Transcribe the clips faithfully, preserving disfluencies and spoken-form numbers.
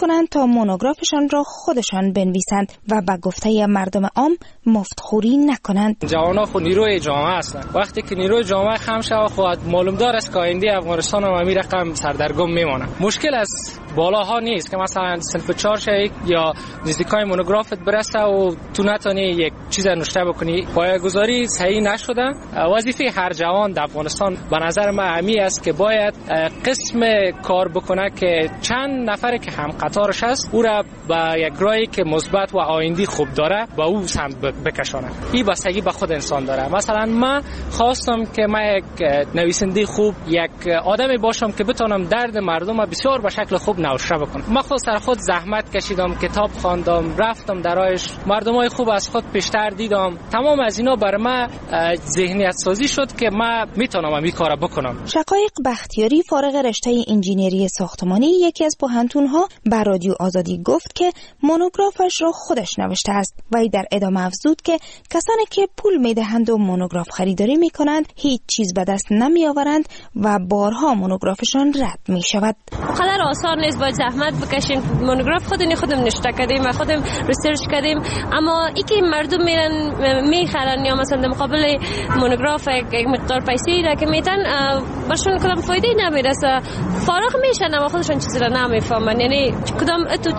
کنند تا مونوگرافشان را خودشان بنویسند و به گفته مردم عام مفتخوری نکنند. جوانان خود نیروی جامعه هستند. وقتی که نیروی جامعه خم شود خود معلوم دار است که آینده افغانستان هم همین رقم سردرگم میمانه. مشکل از بالاها نیست که مثلا صنف چهار شوی یا نزدیکای مونوگرافت برسه و تو نتونی یک چیز نوشته بکنی. پایه‌گذاری صحیح نشده. وظیفه هر جوان در افغانستان به نظر من همی است که باید قسم کار بکنه که چند نفر که هم قطارش هست او را به یک راهی که مثبت و آینده خوب داره با او هم بکشانه. این بستگی به خود انسان داره. مثلا من خواستم که من یک نویسنده خوب، یک آدمی باشم که بتونم درد مردم را بسیار به شکل خوب نوشته بکنم. من خود سر خود زحمت کشیدم، کتاب خواندم، رفتم درایش، مردمای خوب از خود پیشتر دیدم. تمام از اینا بر من ذهنیت سازی شد که من میتونم این کارا بکنم. شقایق بختیاری فارغ رشته انجینری ساختمانی یکی از پوهنتون‌ها به رادیو آزادی گفت که مونوگرافش را خودش نوشته است و در ادامه افزود که کسانی که پول میدهند و مونوگراف خریداری میکنند هیچ چیز به دست نمیآورند و بارها مونوگرافشان رد میشود. قدر آسان نیست، باید زحمت بکشیم. مونوگراف خودمون خودم نوشته کردیم و خودم ریسرچ کردیم، اما ای که مردم میرن میخرن یا مثلا در مقابل مونوگراف یک مقدار پیسه را که میتن برشون کدام فایده نمیرسه، فارغ میشن اما خودشون چیزی را نمیفهمن. یعنی کدام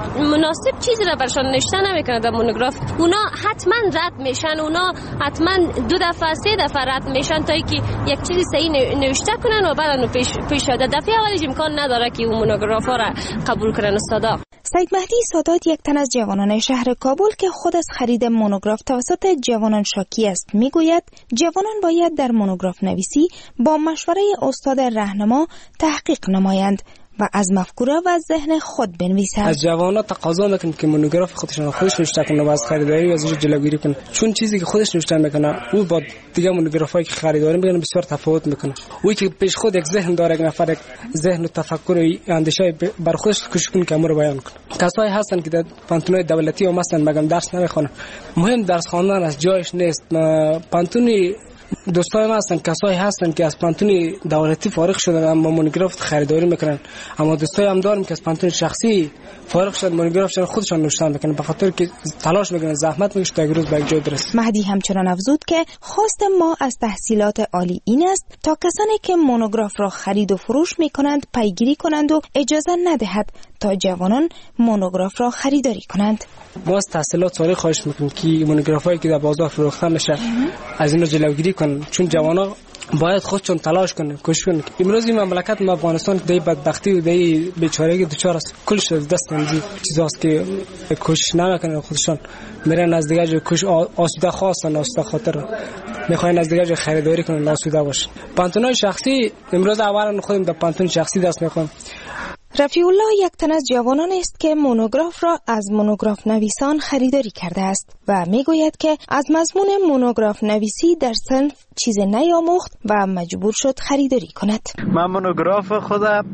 مناسب چیزی را برشون نوشته نمیکنه در مونوگراف. اونا حتما رد میشن، اونا حتما دو دفعه سه دفعه رد میشن تا اینکه یک چیزی صحیح نوشته کنن و بعد اون پیش پیش شده. دفعه اولش امکان نداره که اون مونوگراف را قبول کنن استادا. سید مهدی سادات یک تن از جوانان شهر کابل که خود از خرید مونوگراف توسط جوانان شاکی است میگوید جوانان باید در مونوگراف نویسی با مشوره استاد راهنما تحقیق نمایند و از مفکوره و ذهن خود بنویسند. از جوانان تقاضا میکنیم که مونوگراف خودشون خودش نوشته کنه و از خریداری ازش جلوگیری کنه، چون چیزی که خودش نوشته میکنه او با دیگه مونوگرافایی که خریداری میکنه بسیار تفاوت میکنه. او که پیش خود یک ذهن داره، یک نفر یک ذهن و تفکر و اندیشه بر خودش کشکون که امر بیان کنه. کسایی هستن که در پانتونای دولتی و مثلا مگم درس نمیخونه، مهم درس خواندن از جایش نیست. پانتونی دوستای ما هستن، کسایی هستن که از پانتون دولتی فارغ شدن اما مونوگراف خریداری میکنن، اما دوستای هم داریم که از پانتون شخصی فارغ شدن مونوگرافشون خودشون نوشتن میکنن به خاطر که تلاش میکنن، زحمت میکشن تا یک روز به یک جای برسن. مهدی همچنان افزود که خواست ما از تحصیلات عالی این است تا کسانی که مونوگراف را خرید و فروش میکنند پیگیری کنند و اجازه ندهد تا جوانان مونوگراف را خریداری کنند. ما از تحصیلات عالی خواهش میکنیم که مونوگرافایی که در بازار فروخته میشه از اینا جلوگیری کنن، چون جوانا باید خودشون تلاش کنن، کوشش کنن. امروز این مملکت ما افغانستان دی بدبختی و دی بیچارگی دچار است، کلش از دست اندی چیزاست که کوشش نمیکنن، خودشون میرن از دیگه جای کوش آسوده خواستن، آسوده خاطر میخواین از دیگه جای خریداری کنن، آسوده باشن. پانتونای شخصی امروز اولا خودم در پانتون شخصی دست میخوام. رفیع الله یک تن از جوانان است که مونوگراف را از مونوگراف نویسان خریداری کرده است و میگوید که از مضمون مونوگراف نویسی در صنف چیز نیاموخت و مجبور شد خریداری کند. من مونوگراف خودم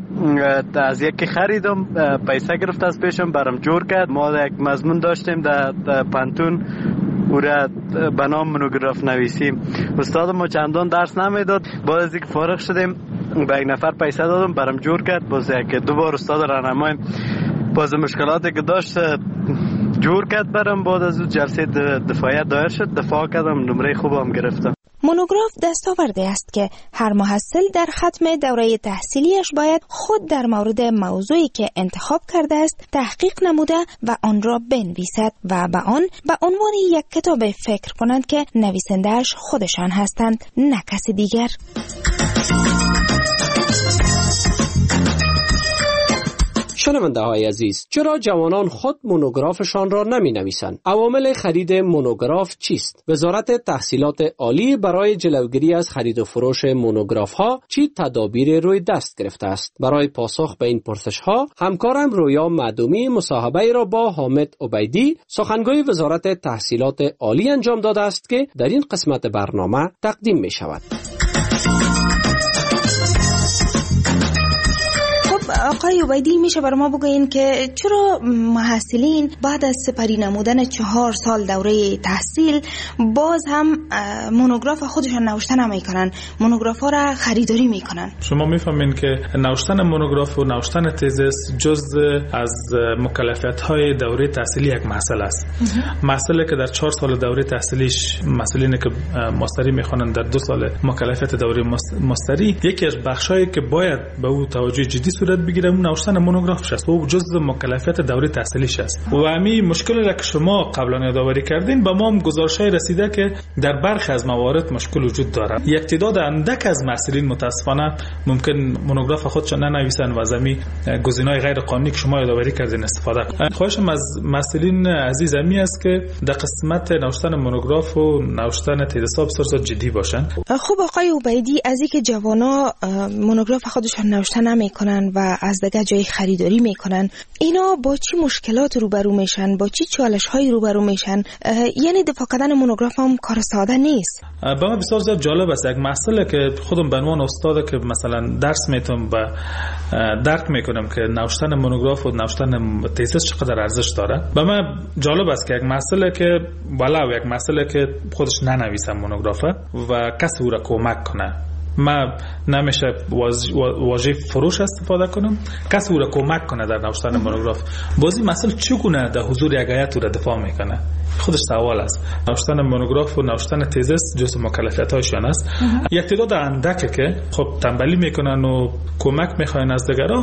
از یکی خریدم، پیسه گرفت از پیشم برام جور کرد. ما یک مضمون داشتیم در پانتون او را به نام مونوگراف نویسی. استاد ما چندان درس نمیداد، بعد از اینکه فارغ شدیم به یک نفر پیسه دادم برام جور کرد، باز یک دو بار استاد راهنمای باز مشکلاتی که داشت جور کرد برام. بعد از اون جلسه دفاعیت دایر شد، دفاع کردم، نمره خوبم گرفتم. مونوگراف دستاورده است که هر محصل در ختم دوره تحصیلیش باید خود در مورد موضوعی که انتخاب کرده است تحقیق نموده و آن را بنویسد و به آن به عنوان یک کتاب فکر کنند که نویسنده‌اش خودشان هستند، نه کسی دیگر. شنونده های عزیز، چرا جوانان خود مونوگرافشان را نمی نویسند؟ عوامل خرید مونوگراف چیست؟ وزارت تحصیلات عالی برای جلوگیری از خرید و فروش مونوگراف ها چی تدابیر روی دست گرفته است؟ برای پاسخ به این پرسش ها همکارم رویا معدومی مصاحبه را با حامد عبیدی سخنگوی وزارت تحصیلات عالی انجام داده است که در این قسمت برنامه تقدیم می شود. آقای آقای عبیدی میشه بر ما بگوین که چرا محصلین بعد از سپری نمودن چهار سال دوره تحصیل باز هم مونوگراف خودشان نوشته نمیکنن، مونوگراف ها را خریداری میکنن؟ شما میفهمین که نوشتن مونوگراف و نوشتن تزس جزء از مکلفیت های دوره تحصیلی یک مسئله است. مسئله که در چهار سال دوره تحصیلیش مسئولینی که ماستری میخوانند در دو سال مکلفیت دوره ماستری، یکی از بخشایی که باید به او توجه جدی صورت بگیره اون نوشتن مونوگراف است و جزء مکلفیت دوره تحصیلیش است. و همین مشکلی را که شما قبلا یادآوری کردین به ما هم گزارش‌های رسیده که در برخی از موارد مشکل وجود داره. یک تعداد اندک از محصلین متاسفانه ممکن مونوگراف خودشان ننویسن و از همین گزینه‌های غیر قانونی که شما یادآوری کردین استفاده کنند. خواهشم از محصلین عزیز همی است که در قسمت نوشتن مونوگراف و نوشتن تزس بسیار جدی باشن. خب آقای عبیدی، از اینکه جوانا مونوگراف خودشان نوشته نمیکنن و از دیگه جای خریداری میکنن، اینا با چی مشکلات روبرو میشن، با چی چالش های روبرو میشن؟ یعنی دفاع کردن مونوگراف هم کار ساده نیست. با من بسیار زیاد جالب است. یک مسئله که خودم به عنوان استاد که مثلا درس میتونم و درک میکنم که نوشتن مونوگراف و نوشتن تزس چقدر ارزش داره. به من جالب است که یک مسئله که ولو یک مسئله که خودش ننویسم مونوگرافه و کسی او را کمک کنه، ما نمیشه واژه فروش استفاده کنم، کسی او را کمک کنه در نوشتن مونوگراف. بازی مسئله چگونه در حضور یک هیئت او را دفاع میکنه، خودش سوال است. نوشتن مونوگراف و نوشتن تزس جزء مکلفیت‌هایشان است. یک تعداد اندکی که خب تنبلی میکنن و کمک میخواین از دیگران،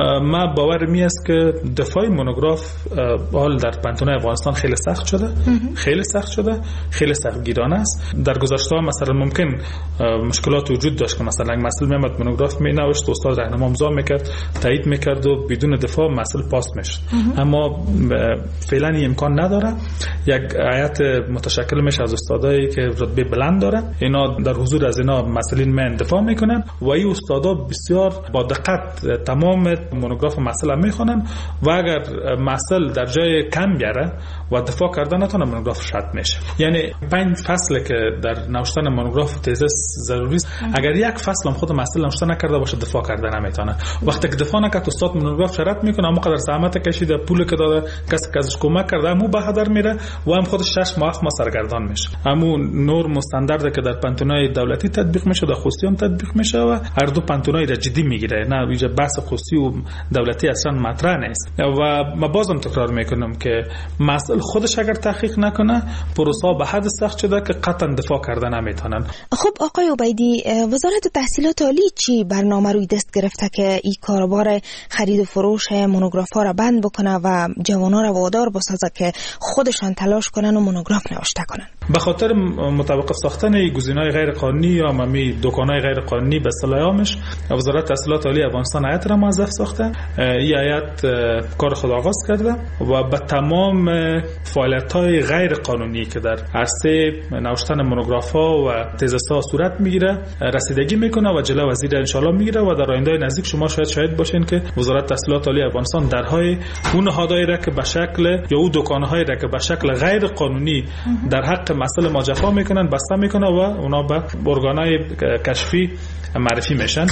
ما باور می است که دفاع مونوگراف حال در پانتونای افغانستان خیلی سخت شده، خیلی سخت شده، خیلی سختگیرانه است. در گذشته مثلا ممکن مشکلات وجود داشت که مثلا یک مسئله میامد مونوگراف می نوشت، استاد راهنما امضا میکرد، تایید میکرد و بدون دفاع مسئله پاس میشد. اما فعلا این امکان نداره. یک هیئت متشکل میشه از استادایی که رتبه بلند داره، اینا در حضور از اینا مسئولین من دفاع میکنن و این استادا بسیار با دقت تمام مونوگراف مسئله میخونن و اگر مسئله در جای کم بیاره و دفاع کردن نتونه مونوگراف شد میشه. یعنی پنج فصل که در نوشتن مونوگراف و تزس ضروری است، اگر یک فصل هم خود مسئله نوشته نکرده باشه دفاع کردن نمیتونه. وقتی که دفاع نکرد استاد مونوگراف شرط میکنه، اما قدر زحمت کشیده، پول که داده، کسی که ازش کمک کرده، همو به هدر میره و هم خودش شش ماه ما سرگردان میشه. همو نرم و استاندارد که در پانتونای دولتی تطبیق میشه در خصوصی هم تطبیق میشه و هر دو پانتونای را جدی میگیره. نه اینجا بحث خصوصی و دولتی اصلا مطرح نیست. و ما بازم تکرار میکنم که مسئله خودش اگر تحقیق نکنه پروسه به حد سخت شده که قطعا دفاع کردن نمیتونن. خب آقای عبیدی، وزارت تحصیلات عالی چی برنامه روی دست گرفته که این کاروبار خرید و فروش مونوگراف ها را بند بکنه و جوانا را وادار بسازه که خودشان تلاش کنن و مونوگراف نوشته کنن؟ به خاطر متوقف ساختن گزینه‌های غیر قانونی یا ممی دکان‌های غیر قانونی به اصطلاح عامش، وزارت تحصیلات عالی افغانستان هیئت را موظف ساخته. این هیئت کار خود آغاز کرده و به تمام فعالیت‌های غیر قانونی که در عرصه نوشتن مونوگراف‌ها و تزس‌ها صورت میگیره رسیدگی میکنه و جلو وزیر ان شاءالله میگیره و در آینده نزدیک شما شاید شاهد باشین که وزارت تحصیلات عالی افغانستان درهای اون نهادهایی را که به شکل یا اون دکان‌هایی را که به شکل غیر قانونی در حق مسئله ما جفا میکنن بسته میکنه و اونا به ارگان‌های کشفی معرفی میشن.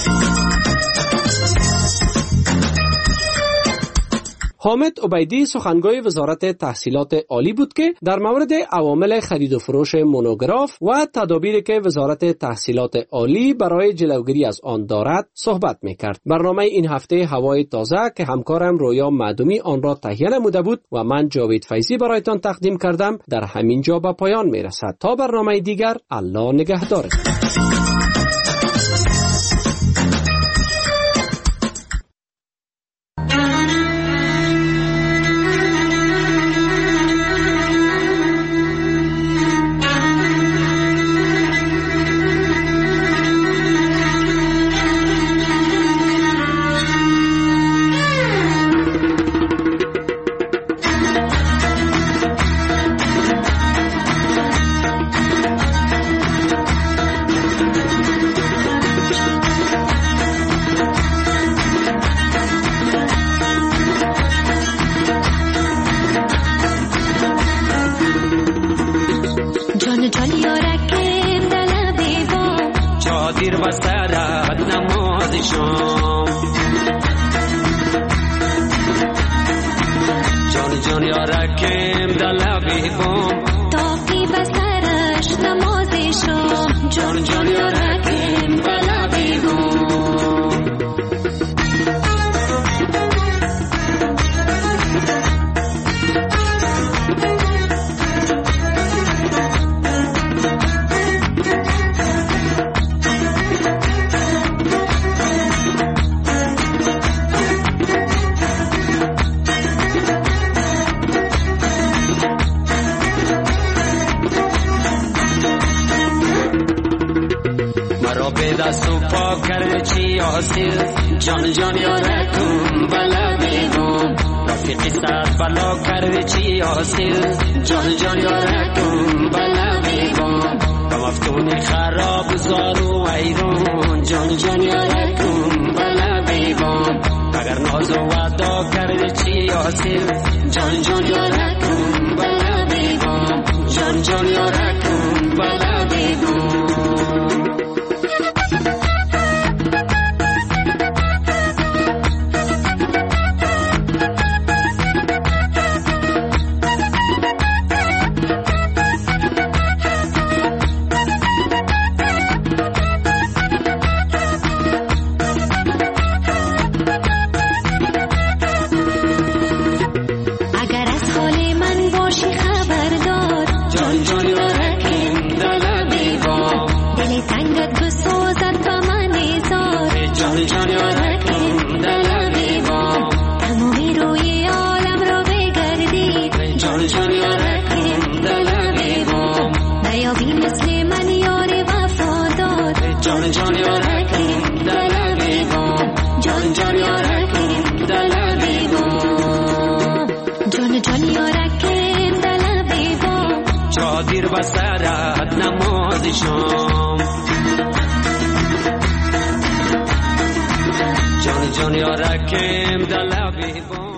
حامد عبیدی سخنگوی وزارت تحصیلات عالی بود که در مورد عوامل خرید و فروش مونوگراف و تدابیری که وزارت تحصیلات عالی برای جلوگیری از آن دارد صحبت میکرد. برنامه این هفته هوای تازه که همکارم رویا معدومی آن را تهیه نموده بود و من جاوید فیضی برایتان تقدیم کردم در همین جا به پایان میرسد. تا برنامه دیگر، الله نگهدارتان. یارکم دلبی بوم تاقی بسرش نمازی شام جان جان یارکم دلبی بوم دست و پا کرده چی حاصل جان جان یارکم بلا بیگم رفیقی سر بلا کرده چی حاصل جان جان یارکم بلا بیگم کمفتونی خراب زارو ایرون جان جان یارکم بلا بیگم اگر ناز و وعدا کرده چی حاصل جان جان یارکم بلا بیگم جان جان یارکم بلا بیگم دیر بسرت نمازی شام جان جان یارکم دلبی بوم